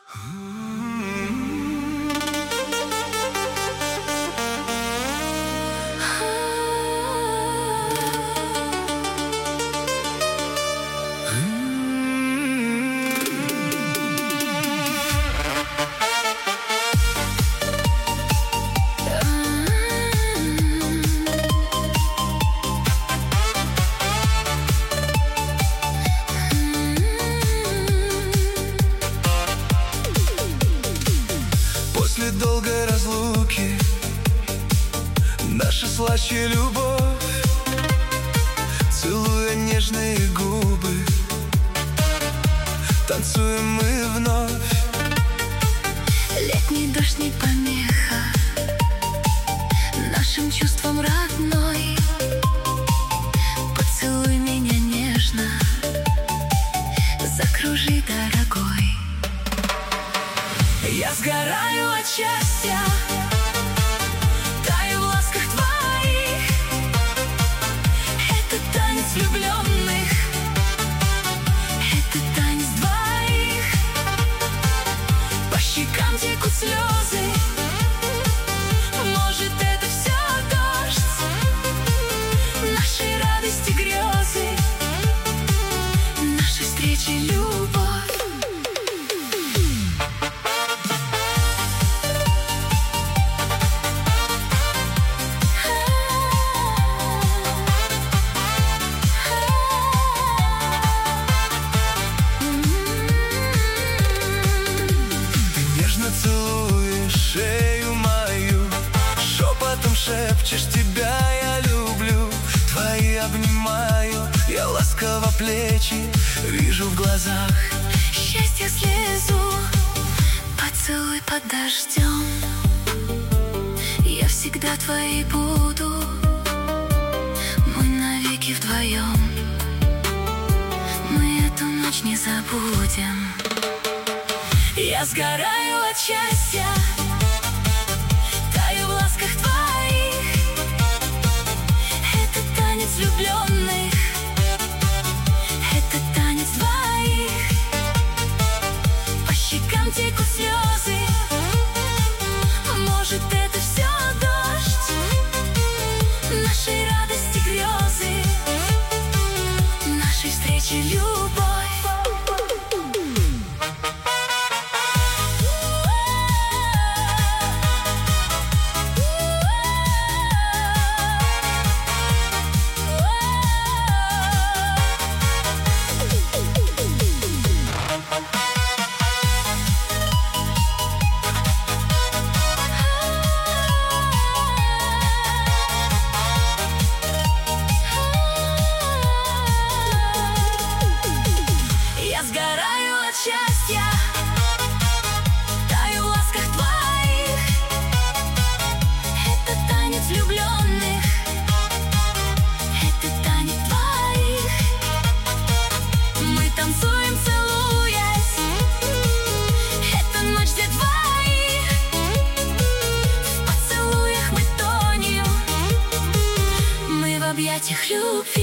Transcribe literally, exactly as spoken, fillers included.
После долгой разлуки наша слаще любовь, целуя нежные губы, танцуем мы вновь. Летний дождь не помеха нашим чувствам родной. Поцелуй меня нежно, закружи, дорогой. Я сгораю от счастья, таю в ласках твоих. Это танец влюбленных, это танец двоих. По щекам текут слезы, может, это все дождь нашей радости, грезы, нашей встречи, любовь. целуешь шею мою, шепотом шепчешь: тебя я люблю. Твои обнимаю, я ласково плечи вижу в глазах. Счастье слезу, поцелуй под дождем. Я всегда твоей буду, мы навеки вдвоем. Мы эту ночь не забудем. Я сгораю от счастья, таю в ласках твоих. Это танец влюбленных, это танец двоих. По щекам текут слезы, может, это все дождь нашей радости, грезы, нашей встречи, любовь. Я сгораю от счастья, таю в ласках твоих. Это танец влюбленных, это танец двоих. Мы танцуем, целуясь, это ночь для двоих. В поцелуях мы тонем, мы в объятиях любви.